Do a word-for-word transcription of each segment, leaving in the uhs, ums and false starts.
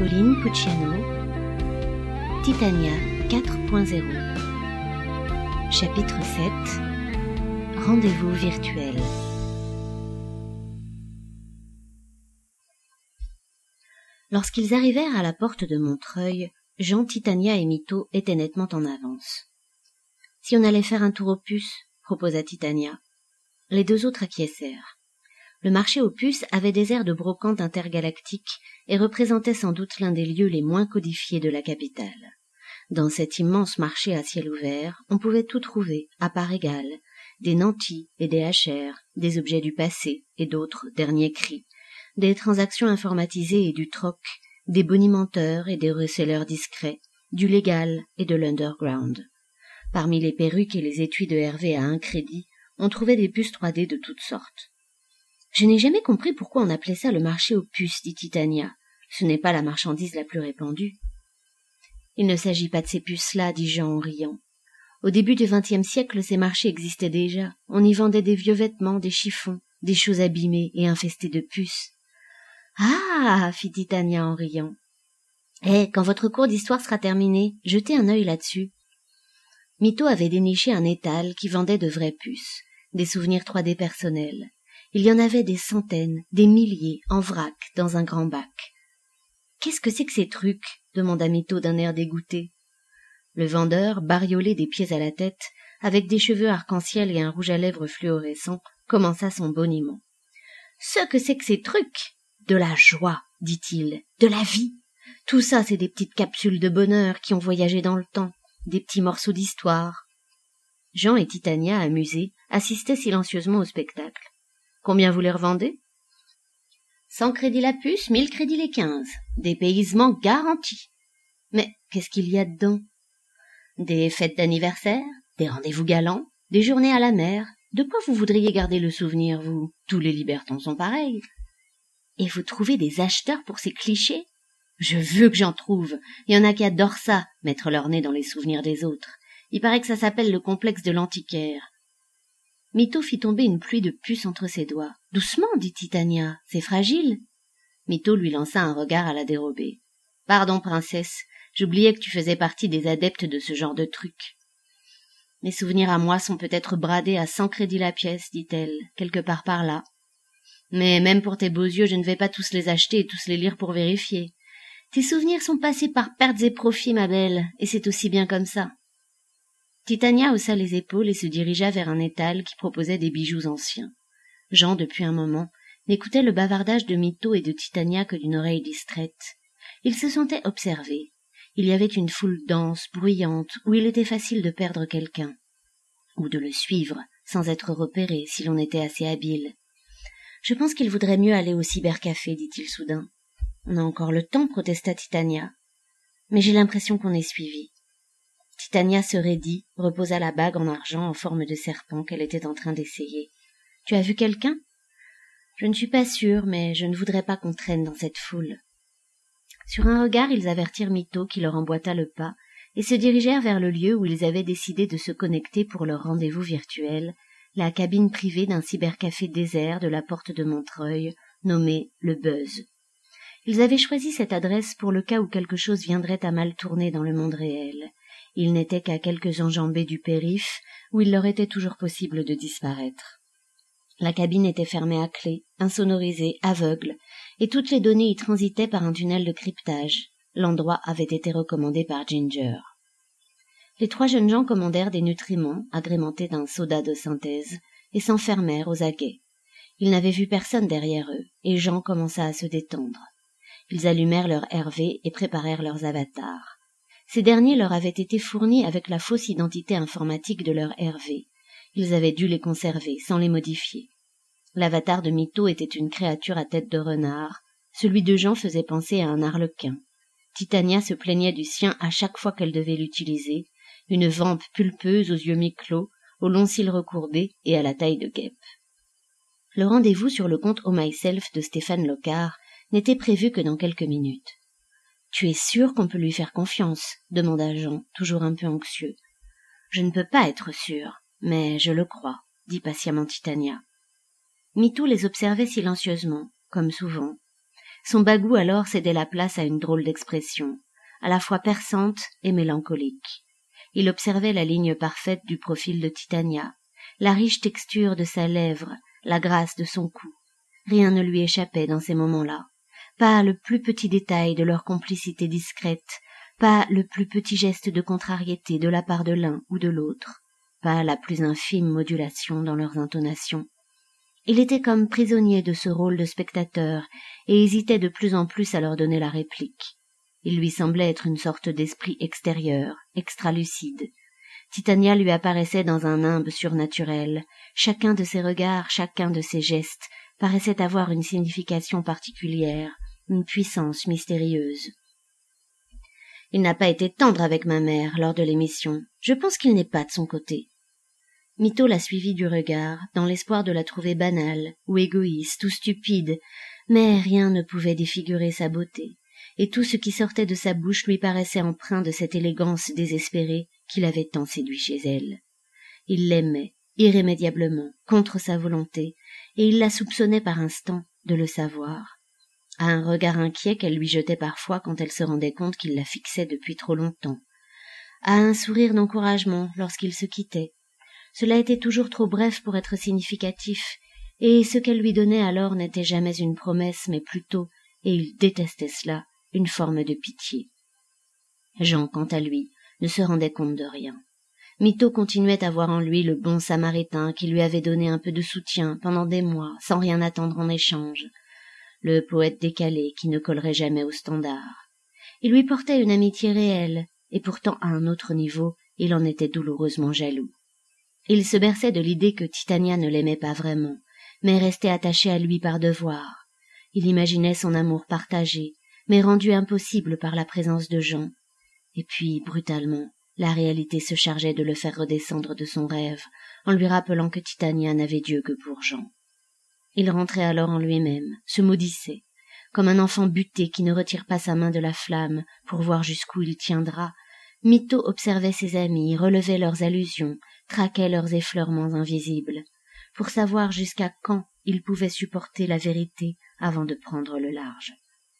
Pauline Pucciano, Titania quatre point zéro. Chapitre sept. Rendez-vous virtuel. Lorsqu'ils arrivèrent à la porte de Montreuil, Jean, Titania et Mito étaient nettement en avance. « Si on allait faire un tour aux puces ?» proposa Titania. Les deux autres acquiescèrent. Le marché aux puces avait des airs de brocante intergalactique et représentait sans doute l'un des lieux les moins codifiés de la capitale. Dans cet immense marché à ciel ouvert, on pouvait tout trouver, à part égale, des nantis et des hachères, des objets du passé et d'autres derniers cris, des transactions informatisées et du troc, des bonimenteurs et des resellers discrets, du légal et de l'underground. Parmi les perruques et les étuis de Hervé à un crédit, on trouvait des puces trois D de toutes sortes. « Je n'ai jamais compris pourquoi on appelait ça le marché aux puces, dit Titania. Ce n'est pas la marchandise la plus répandue. »« Il ne s'agit pas de ces puces-là, dit Jean en riant. Au début du vingtième siècle, ces marchés existaient déjà. On y vendait des vieux vêtements, des chiffons, des choses abîmées et infestées de puces. »« Ah !» fit Titania en riant. « Eh, quand votre cours d'histoire sera terminé, jetez un œil là-dessus. » Mito avait déniché un étal qui vendait de vraies puces, des souvenirs trois D personnels. Il y en avait des centaines, des milliers, en vrac, dans un grand bac. « Qu'est-ce que c'est que ces trucs ?» demanda Mito d'un air dégoûté. Le vendeur, bariolé des pieds à la tête, avec des cheveux arc-en-ciel et un rouge à lèvres fluorescent, commença son boniment. « Ce que c'est que ces trucs ?» « De la joie, dit-il, de la vie. Tout ça, c'est des petites capsules de bonheur qui ont voyagé dans le temps, des petits morceaux d'histoire. » Jean et Titania, amusés, assistaient silencieusement au spectacle. « Combien vous les revendez ?»« Cent crédits la puce, mille crédits les quinze. Dépaysement garanti. »« Mais qu'est-ce qu'il y a dedans ?»« Des fêtes d'anniversaire, des rendez-vous galants, des journées à la mer. De quoi vous voudriez garder le souvenir, vous ? Tous les libertons sont pareils. » « Et vous trouvez des acheteurs pour ces clichés ? Je veux que j'en trouve. Il y en a qui adorent ça, mettre leur nez dans les souvenirs des autres. Il paraît que ça s'appelle le complexe de l'antiquaire. » Mito fit tomber une pluie de puces entre ses doigts. « Doucement, dit Titania, c'est fragile. » Mito lui lança un regard à la dérobée. « Pardon, princesse, j'oubliais que tu faisais partie des adeptes de ce genre de trucs. »« Mes souvenirs à moi sont peut-être bradés à cent crédits la pièce, dit-elle, quelque part par là. Mais même pour tes beaux yeux, je ne vais pas tous les acheter et tous les lire pour vérifier. Tes souvenirs sont passés par pertes et profits, ma belle, et c'est aussi bien comme ça. » Titania haussa les épaules et se dirigea vers un étal qui proposait des bijoux anciens. Jean, depuis un moment, n'écoutait le bavardage de Mito et de Titania que d'une oreille distraite. Il se sentait observé. Il y avait une foule dense, bruyante, où il était facile de perdre quelqu'un, ou de le suivre, sans être repéré si l'on était assez habile. « Je pense qu'il vaudrait mieux aller au cybercafé, dit-il soudain. »« On a encore le temps, protesta Titania. Mais j'ai l'impression qu'on est suivi. » Titania se raidit, reposa la bague en argent en forme de serpent qu'elle était en train d'essayer. « Tu as vu quelqu'un ?»« Je ne suis pas sûre, mais je ne voudrais pas qu'on traîne dans cette foule. » Sur un regard, ils avertirent Mito qui leur emboîta le pas et se dirigèrent vers le lieu où ils avaient décidé de se connecter pour leur rendez-vous virtuel, la cabine privée d'un cybercafé désert de la porte de Montreuil, nommé le Buzz. Ils avaient choisi cette adresse pour le cas où quelque chose viendrait à mal tourner dans le monde réel. Ils n'étaient qu'à quelques enjambées du périph', où il leur était toujours possible de disparaître. La cabine était fermée à clé, insonorisée, aveugle, et toutes les données y transitaient par un tunnel de cryptage. L'endroit avait été recommandé par Ginger. Les trois jeunes gens commandèrent des nutriments, agrémentés d'un soda de synthèse, et s'enfermèrent aux aguets. Ils n'avaient vu personne derrière eux, et Jean commença à se détendre. Ils allumèrent leur R V et préparèrent leurs avatars. Ces derniers leur avaient été fournis avec la fausse identité informatique de leur R V. Ils avaient dû les conserver, sans les modifier. L'avatar de Mito était une créature à tête de renard. Celui de Jean faisait penser à un arlequin. Titania se plaignait du sien à chaque fois qu'elle devait l'utiliser, une vampe pulpeuse aux yeux mi-clos, aux longs cils recourbés et à la taille de guêpe. Le rendez-vous sur le compte Oh Myself de Stéphane Locard n'était prévu que dans quelques minutes. « Tu es sûr qu'on peut lui faire confiance ?» demanda Jean, toujours un peu anxieux. « Je ne peux pas être sûr, mais je le crois, » dit patiemment Titania. Mito les observait silencieusement, comme souvent. Son bagout alors cédait la place à une drôle d'expression, à la fois perçante et mélancolique. Il observait la ligne parfaite du profil de Titania, la riche texture de sa lèvre, la grâce de son cou. Rien ne lui échappait dans ces moments-là. Pas le plus petit détail de leur complicité discrète, pas le plus petit geste de contrariété de la part de l'un ou de l'autre, pas la plus infime modulation dans leurs intonations. Il était comme prisonnier de ce rôle de spectateur et hésitait de plus en plus à leur donner la réplique. Il lui semblait être une sorte d'esprit extérieur, extralucide. Titania lui apparaissait dans un nimbe surnaturel. Chacun de ses regards, chacun de ses gestes paraissait avoir une signification particulière, une puissance mystérieuse. Il n'a pas été tendre avec ma mère lors de l'émission. Je pense qu'il n'est pas de son côté. Mito la suivit du regard, dans l'espoir de la trouver banale, ou égoïste, ou stupide, mais rien ne pouvait défigurer sa beauté, et tout ce qui sortait de sa bouche lui paraissait empreint de cette élégance désespérée qui l'avait tant séduit chez elle. Il l'aimait, irrémédiablement, contre sa volonté, et il la soupçonnait par instant de le savoir. À un regard inquiet qu'elle lui jetait parfois quand elle se rendait compte qu'il la fixait depuis trop longtemps, à un sourire d'encouragement lorsqu'ils se quittaient. Cela était toujours trop bref pour être significatif, et ce qu'elle lui donnait alors n'était jamais une promesse, mais plutôt, et il détestait cela, une forme de pitié. Jean, quant à lui, ne se rendait compte de rien. Mito continuait à voir en lui le bon samaritain qui lui avait donné un peu de soutien pendant des mois, sans rien attendre en échange. Le poète décalé qui ne collerait jamais au standard. Il lui portait une amitié réelle, et pourtant à un autre niveau, il en était douloureusement jaloux. Il se berçait de l'idée que Titania ne l'aimait pas vraiment, mais restait attachée à lui par devoir. Il imaginait son amour partagé, mais rendu impossible par la présence de Jean. Et puis, brutalement, la réalité se chargeait de le faire redescendre de son rêve, en lui rappelant que Titania n'avait Dieu que pour Jean. Il rentrait alors en lui-même, se maudissait, comme un enfant buté qui ne retire pas sa main de la flamme pour voir jusqu'où il tiendra. Mito observait ses amis, relevait leurs allusions, traquait leurs effleurements invisibles, pour savoir jusqu'à quand il pouvait supporter la vérité avant de prendre le large.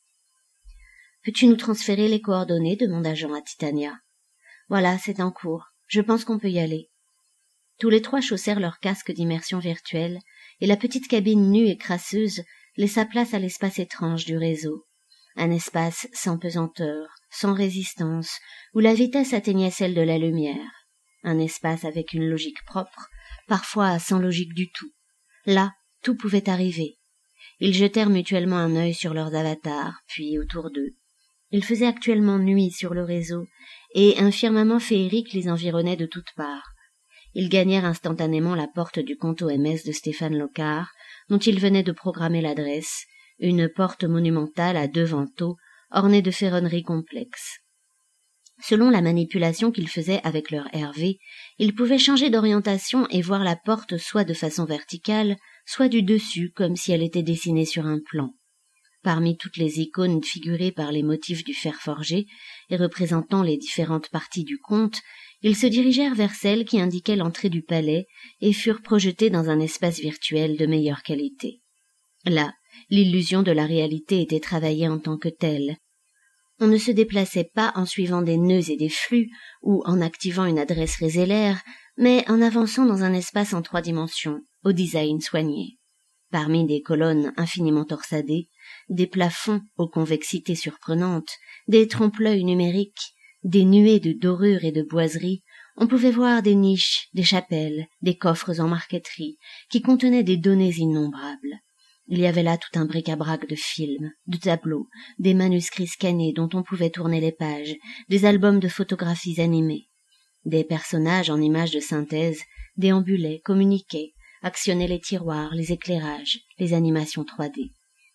« Peux-tu nous transférer les coordonnées ?» demanda Jean à Titania. « Voilà, c'est en cours. Je pense qu'on peut y aller. » Tous les trois chaussèrent leurs casques d'immersion virtuelle, et la petite cabine nue et crasseuse laissa place à l'espace étrange du réseau. Un espace sans pesanteur, sans résistance, où la vitesse atteignait celle de la lumière. Un espace avec une logique propre, parfois sans logique du tout. Là, tout pouvait arriver. Ils jetèrent mutuellement un œil sur leurs avatars, puis autour d'eux. Il faisait actuellement nuit sur le réseau, et un firmament féerique les environnait de toutes parts. Ils gagnèrent instantanément la porte du compte O M S de Stéphane Locard, dont ils venaient de programmer l'adresse, une porte monumentale à deux vantaux, ornée de ferronneries complexes. Selon la manipulation qu'ils faisaient avec leur R V, ils pouvaient changer d'orientation et voir la porte soit de façon verticale, soit du dessus, comme si elle était dessinée sur un plan. Parmi toutes les icônes figurées par les motifs du fer forgé et représentant les différentes parties du conte, ils se dirigèrent vers celle qui indiquait l'entrée du palais et furent projetés dans un espace virtuel de meilleure qualité. Là, l'illusion de la réalité était travaillée en tant que telle. On ne se déplaçait pas en suivant des nœuds et des flux ou en activant une adresse résélaire, mais en avançant dans un espace en trois dimensions, au design soigné. Parmi des colonnes infiniment torsadées, des plafonds aux convexités surprenantes, des trompe-l'œil numériques, des nuées de dorures et de boiseries, on pouvait voir des niches, des chapelles, des coffres en marqueterie, qui contenaient des données innombrables. Il y avait là tout un bric-à-brac de films, de tableaux, des manuscrits scannés dont on pouvait tourner les pages, des albums de photographies animées. Des personnages en images de synthèse déambulaient, communiquaient, actionnaient les tiroirs, les éclairages, les animations trois D.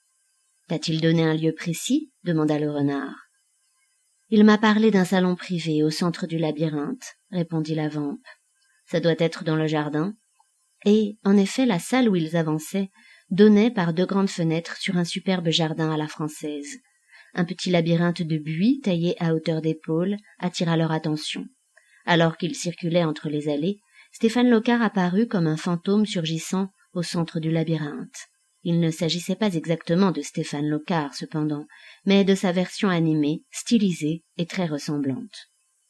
« T'a-t-il donné un lieu précis ?» demanda le renard. « Il m'a parlé d'un salon privé au centre du labyrinthe, » répondit la vampe. « Ça doit être dans le jardin. » Et, en effet, la salle où ils avançaient donnait par deux grandes fenêtres sur un superbe jardin à la française. Un petit labyrinthe de buis taillé à hauteur d'épaule attira leur attention. Alors qu'ils circulaient entre les allées, Stéphane Locard apparut comme un fantôme surgissant au centre du labyrinthe. Il ne s'agissait pas exactement de Stéphane Locard, cependant, mais de sa version animée, stylisée et très ressemblante.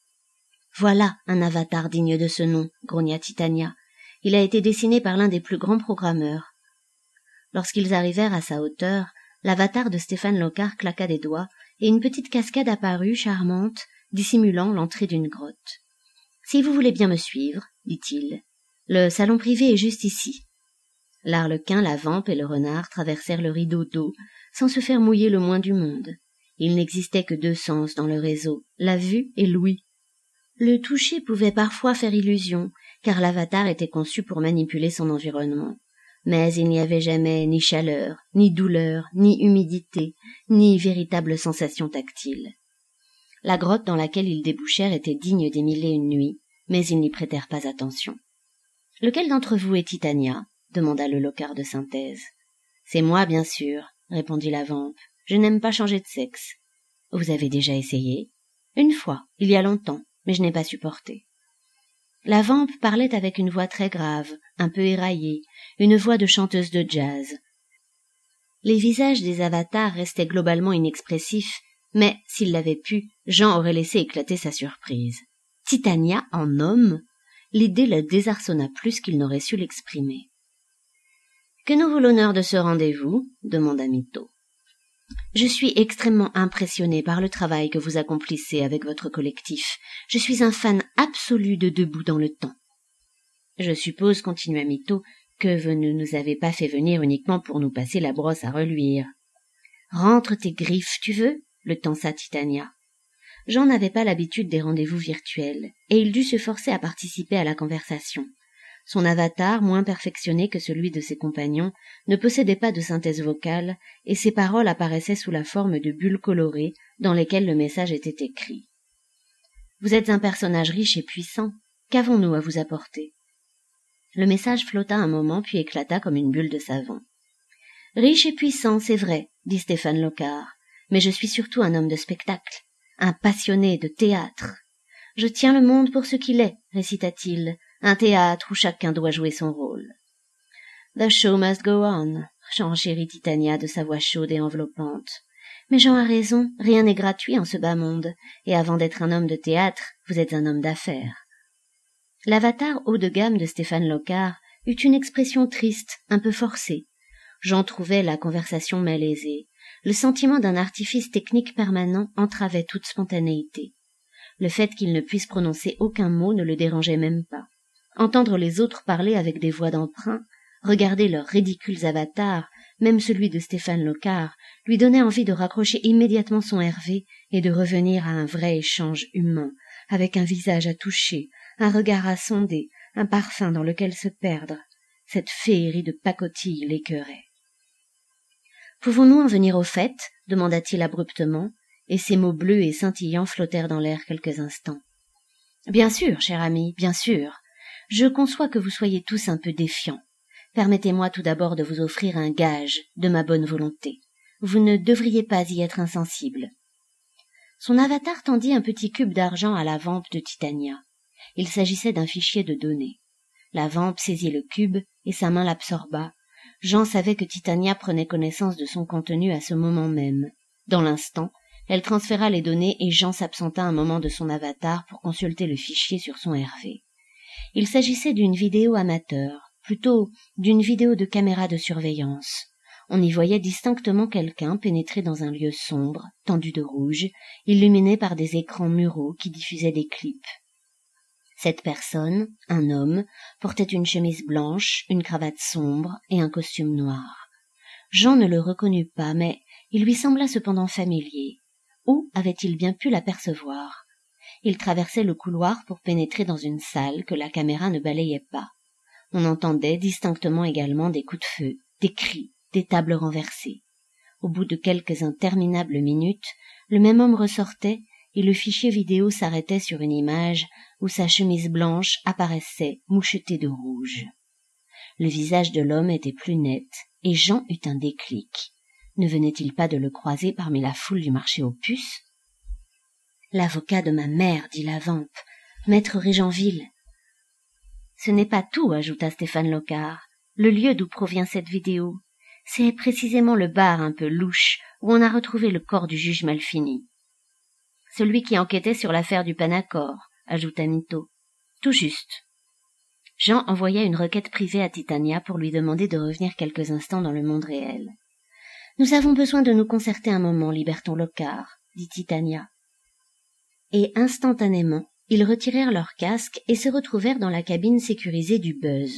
« Voilà un avatar digne de ce nom, » grogna Titania. « Il a été dessiné par l'un des plus grands programmeurs. » Lorsqu'ils arrivèrent à sa hauteur, l'avatar de Stéphane Locard claqua des doigts et une petite cascade apparut, charmante, dissimulant l'entrée d'une grotte. « Si vous voulez bien me suivre, » dit-il, « le salon privé est juste ici. » L'arlequin, la vampe et le renard traversèrent le rideau d'eau sans se faire mouiller le moins du monde. Il n'existait que deux sens dans le réseau, la vue et l'ouïe. Le toucher pouvait parfois faire illusion, car l'avatar était conçu pour manipuler son environnement. Mais il n'y avait jamais ni chaleur, ni douleur, ni humidité, ni véritable sensation tactile. La grotte dans laquelle ils débouchèrent était digne des mille et une nuits, mais ils n'y prêtèrent pas attention. « Lequel d'entre vous est Titania ?» demanda le Locard de synthèse. « C'est moi, bien sûr, » répondit la vampe. « Je n'aime pas changer de sexe. »« Vous avez déjà essayé ?»« Une fois, il y a longtemps, mais je n'ai pas supporté. » La vampe parlait avec une voix très grave, un peu éraillée, une voix de chanteuse de jazz. Les visages des avatars restaient globalement inexpressifs, mais, s'il l'avait pu, Jean aurait laissé éclater sa surprise. Titania en homme? L'idée le désarçonna plus qu'il n'aurait su l'exprimer. « Que nous vaut l'honneur de ce rendez-vous ?» demanda Mito. « Je suis extrêmement impressionné par le travail que vous accomplissez avec votre collectif. Je suis un fan absolu de Debout dans le temps. »« Je suppose, continua Mito, que vous ne nous avez pas fait venir uniquement pour nous passer la brosse à reluire. »« Rentre tes griffes, tu veux ?» le tensa Titania. Jean n'avait pas l'habitude des rendez-vous virtuels, et il dut se forcer à participer à la conversation. Son avatar, moins perfectionné que celui de ses compagnons, ne possédait pas de synthèse vocale, et ses paroles apparaissaient sous la forme de bulles colorées dans lesquelles le message était écrit. « Vous êtes un personnage riche et puissant. Qu'avons-nous à vous apporter ?» Le message flotta un moment puis éclata comme une bulle de savon. « Riche et puissant, c'est vrai, » dit Stéphane Locard, « mais je suis surtout un homme de spectacle, un passionné de théâtre. Je tiens le monde pour ce qu'il est, récita-t-il, un théâtre où chacun doit jouer son rôle. « The show must go on », renchérit Titania de sa voix chaude et enveloppante. « Mais Jean a raison, rien n'est gratuit en ce bas monde, et avant d'être un homme de théâtre, vous êtes un homme d'affaires. » L'avatar haut de gamme de Stéphane Locard eut une expression triste, un peu forcée. Jean trouvait la conversation malaisée. Le sentiment d'un artifice technique permanent entravait toute spontanéité. Le fait qu'il ne puisse prononcer aucun mot ne le dérangeait même pas. Entendre les autres parler avec des voix d'emprunt, regarder leurs ridicules avatars, même celui de Stéphane Locard, lui donnait envie de raccrocher immédiatement son Hervé et de revenir à un vrai échange humain, avec un visage à toucher, un regard à sonder, un parfum dans lequel se perdre. Cette féerie de pacotille l'écœurait. « Pouvons-nous en venir au fait ?» demanda-t-il abruptement, et ses mots bleus et scintillants flottèrent dans l'air quelques instants. « Bien sûr, cher ami, bien sûr. Je conçois que vous soyez tous un peu défiants. Permettez-moi tout d'abord de vous offrir un gage de ma bonne volonté. Vous ne devriez pas y être insensible. » Son avatar tendit un petit cube d'argent à la vampe de Titania. Il s'agissait d'un fichier de données. La vampe saisit le cube et sa main l'absorba. Jean savait que Titania prenait connaissance de son contenu à ce moment même. Dans l'instant, elle transféra les données et Jean s'absenta un moment de son avatar pour consulter le fichier sur son Hervé. Il s'agissait d'une vidéo amateur, plutôt d'une vidéo de caméra de surveillance. On y voyait distinctement quelqu'un pénétrer dans un lieu sombre, tendu de rouge, illuminé par des écrans muraux qui diffusaient des clips. Cette personne, un homme, portait une chemise blanche, une cravate sombre et un costume noir. Jean ne le reconnut pas, mais il lui sembla cependant familier. Où avait-il bien pu l'apercevoir? Il traversait le couloir pour pénétrer dans une salle que la caméra ne balayait pas. On entendait distinctement également des coups de feu, des cris, des tables renversées. Au bout de quelques interminables minutes, le même homme ressortait et le fichier vidéo s'arrêtait sur une image où sa chemise blanche apparaissait mouchetée de rouge. Le visage de l'homme était plus net et Jean eut un déclic. Ne venait-il pas de le croiser parmi la foule du marché aux puces? « L'avocat de ma mère, dit la vampe, maître Régenville. »« Ce n'est pas tout, ajouta Stéphane Locard, le lieu d'où provient cette vidéo. C'est précisément le bar un peu louche où on a retrouvé le corps du juge Malfini. Celui qui enquêtait sur l'affaire du Panacor, ajouta Mito. Tout juste. Jean envoya une requête privée à Titania pour lui demander de revenir quelques instants dans le monde réel. « Nous avons besoin de nous concerter un moment, Liberton Lockhart, » dit Titania. Et instantanément, ils retirèrent leurs casques et se retrouvèrent dans la cabine sécurisée du Buzz.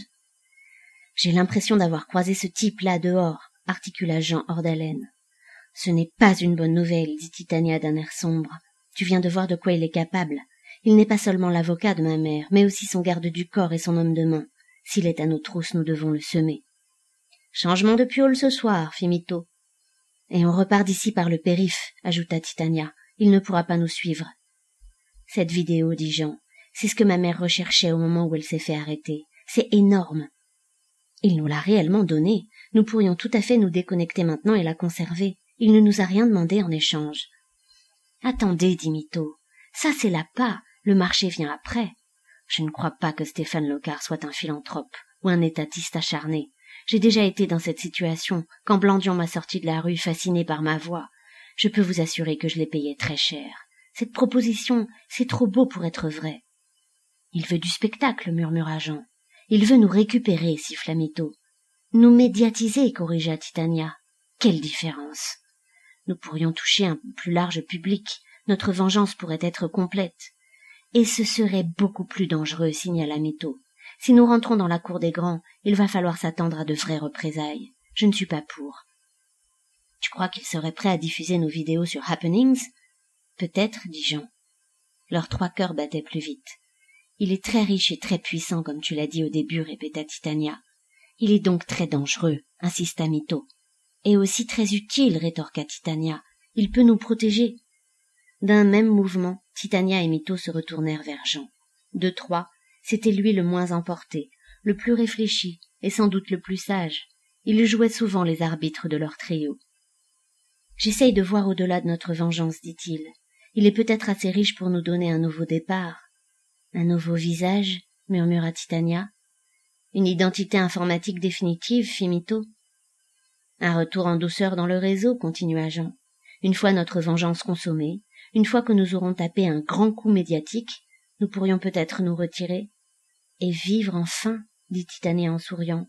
« J'ai l'impression d'avoir croisé ce type-là dehors, » articula Jean hors d'haleine. « Ce n'est pas une bonne nouvelle, » dit Titania d'un air sombre. « Tu viens de voir de quoi il est capable. Il n'est pas seulement l'avocat de ma mère, mais aussi son garde du corps et son homme de main. S'il est à nos trousses, nous devons le semer. »« Changement de piole ce soir, » fit Mito. « Et on repart d'ici par le périph', » ajouta Titania. « Il ne pourra pas nous suivre. » Cette vidéo, dit Jean, c'est ce que ma mère recherchait au moment où elle s'est fait arrêter. C'est énorme. Il nous l'a réellement donnée. Nous pourrions tout à fait nous déconnecter maintenant et la conserver. Il ne nous a rien demandé en échange. Attendez, dit Mito. Ça, c'est l'appât. Le marché vient après. Je ne crois pas que Stéphane Lockhart soit un philanthrope ou un étatiste acharné. J'ai déjà été dans cette situation quand Blandion m'a sorti de la rue fasciné par ma voix. Je peux vous assurer que je l'ai payé très cher. Cette proposition, c'est trop beau pour être vrai. Il veut du spectacle, murmura Jean. Il veut nous récupérer, siffla Mito. Nous médiatiser, corrigea Titania. Quelle différence! Nous pourrions toucher un plus large public. Notre vengeance pourrait être complète. Et ce serait beaucoup plus dangereux, signala Mito. Si nous rentrons dans la cour des grands, il va falloir s'attendre à de vraies représailles. Je ne suis pas pour. Tu crois qu'il serait prêt à diffuser nos vidéos sur Happenings? Peut-être, dit Jean. Leurs trois cœurs battaient plus vite. Il est très riche et très puissant, comme tu l'as dit au début, répéta Titania. Il est donc très dangereux, insista Mito. Et aussi très utile, rétorqua Titania. Il peut nous protéger. D'un même mouvement, Titania et Mito se retournèrent vers Jean. De trois, c'était lui le moins emporté, le plus réfléchi et sans doute le plus sage. Il jouait souvent les arbitres de leur trio. « J'essaye de voir au-delà de notre vengeance, dit-il. Il est peut-être assez riche pour nous donner un nouveau départ. »« Un nouveau visage » murmura Titania. « Une identité informatique définitive, fit Mito. »« Un retour en douceur dans le réseau, continua Jean. Une fois notre vengeance consommée, une fois que nous aurons tapé un grand coup médiatique, nous pourrions peut-être nous retirer. »« Et vivre enfin, » dit Titania en souriant.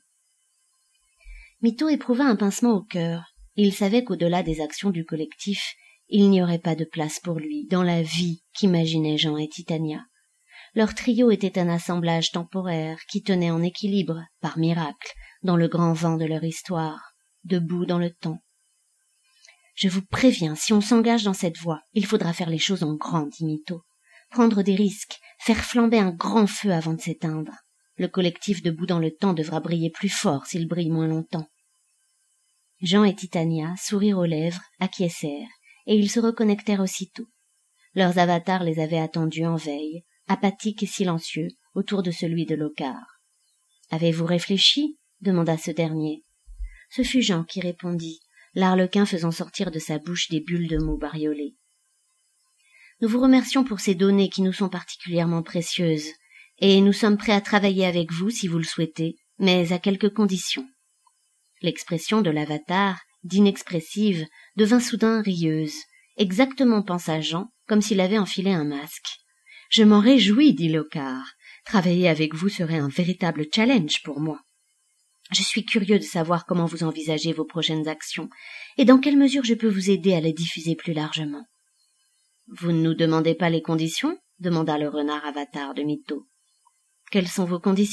Mito éprouva un pincement au cœur. Il savait qu'au-delà des actions du collectif, il n'y aurait pas de place pour lui dans la vie qu'imaginaient Jean et Titania. Leur trio était un assemblage temporaire qui tenait en équilibre, par miracle, dans le grand vent de leur histoire, debout dans le temps. « Je vous préviens, si on s'engage dans cette voie, il faudra faire les choses en grand, dit Mito. Prendre des risques, faire flamber un grand feu avant de s'éteindre. Le collectif debout dans le temps devra briller plus fort s'il brille moins longtemps. » Jean et Titania, sourire aux lèvres, acquiescèrent, et ils se reconnectèrent aussitôt. Leurs avatars les avaient attendus en veille, apathiques et silencieux, autour de celui de Lockhart. « Avez-vous réfléchi ?» demanda ce dernier. Ce fut Jean qui répondit, l'arlequin faisant sortir de sa bouche des bulles de mots bariolés. « Nous vous remercions pour ces données qui nous sont particulièrement précieuses, et nous sommes prêts à travailler avec vous si vous le souhaitez, mais à quelques conditions. » L'expression de l'avatar, d'inexpressive, devint soudain rieuse, exactement pensa Jean, comme s'il avait enfilé un masque. « Je m'en réjouis, dit Lockhart. Travailler avec vous serait un véritable challenge pour moi. Je suis curieux de savoir comment vous envisagez vos prochaines actions, et dans quelle mesure je peux vous aider à les diffuser plus largement. »« Vous ne nous demandez pas les conditions ?» demanda le renard avatar de Mito. « Quelles sont vos conditions ?»«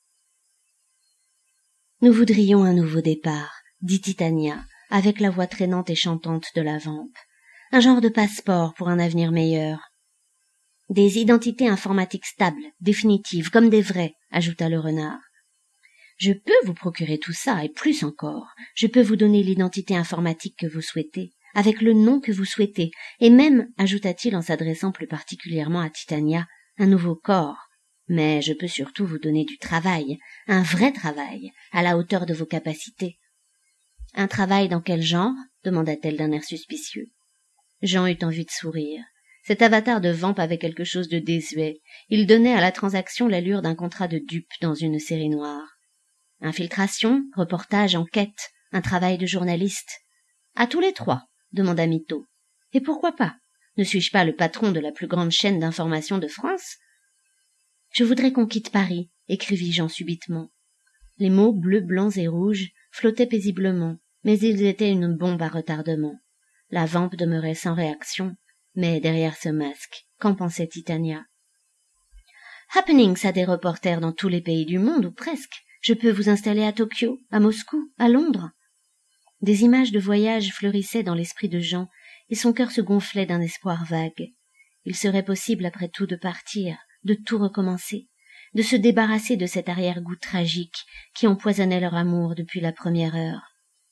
Nous voudrions un nouveau départ, dit Titania, avec la voix traînante et chantante de la vampe. Un genre de passeport pour un avenir meilleur. Des identités informatiques stables, définitives, comme des vraies, ajouta le renard. Je peux vous procurer tout ça, et plus encore. Je peux vous donner l'identité informatique que vous souhaitez, avec le nom que vous souhaitez, et même, ajouta-t-il en s'adressant plus particulièrement à Titania, un nouveau corps. Mais je peux surtout vous donner du travail, un vrai travail, à la hauteur de vos capacités. Un travail dans quel genre ? Demanda-t-elle d'un air suspicieux. Jean eut envie de sourire. Cet avatar de vampe avait quelque chose de désuet. Il donnait à la transaction l'allure d'un contrat de dupe dans une série noire. Infiltration, reportage, enquête, Un travail de journaliste. À tous les trois, demanda Mito. Et pourquoi pas? Ne suis-je pas le patron de la plus grande chaîne d'information de France? Je voudrais qu'on quitte Paris, écrivit Jean subitement. Les mots bleus, blancs et rouges flottaient paisiblement, mais ils étaient une bombe à retardement. La vampe demeurait sans réaction, mais derrière ce masque, qu'en pensait Titania? Happenings a des reporters dans tous les pays du monde, ou presque. Je peux vous installer à Tokyo, à Moscou, à Londres. Des images de voyage fleurissaient dans l'esprit de Jean, et son cœur se gonflait d'un espoir vague. Il serait possible après tout de partir, de tout recommencer, de se débarrasser de cet arrière-goût tragique qui empoisonnait leur amour depuis la première heure.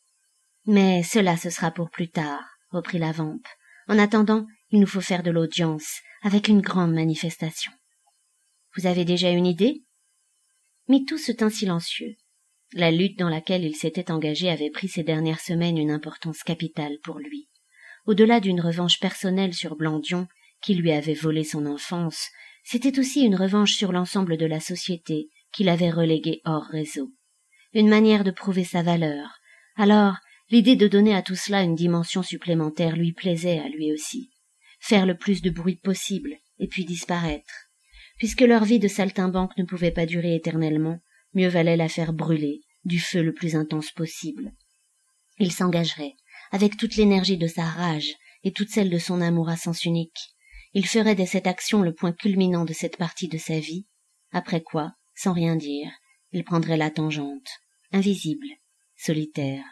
Mais cela ce sera pour plus tard, reprit la vampe. En attendant, il nous faut faire de l'audience, avec une grande manifestation. Vous avez déjà une idée? Mito se tint silencieux. La lutte dans laquelle il s'était engagé avait pris ces dernières semaines une importance capitale pour lui. Au-delà d'une revanche personnelle sur Blandion, qui lui avait volé son enfance, c'était aussi une revanche sur l'ensemble de la société qu'il avait relégué hors réseau. Une manière de prouver sa valeur. Alors, l'idée de donner à tout cela une dimension supplémentaire lui plaisait à lui aussi. Faire le plus de bruit possible, et puis disparaître. Puisque leur vie de saltimbanque ne pouvait pas durer éternellement, mieux valait la faire brûler, du feu le plus intense possible. Il s'engagerait, avec toute l'énergie de sa rage et toute celle de son amour à sens unique. Il ferait de cette action le point culminant de cette partie de sa vie, après quoi, sans rien dire, il prendrait la tangente, invisible, solitaire.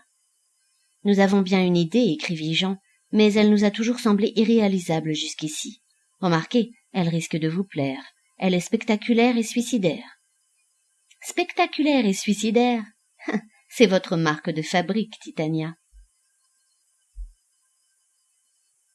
« Nous avons bien une idée, écrivit Jean, mais elle nous a toujours semblé irréalisable jusqu'ici. Remarquez, elle risque de vous plaire. Elle est spectaculaire et suicidaire. » Spectaculaire et suicidaire? C'est votre marque de fabrique, Titania.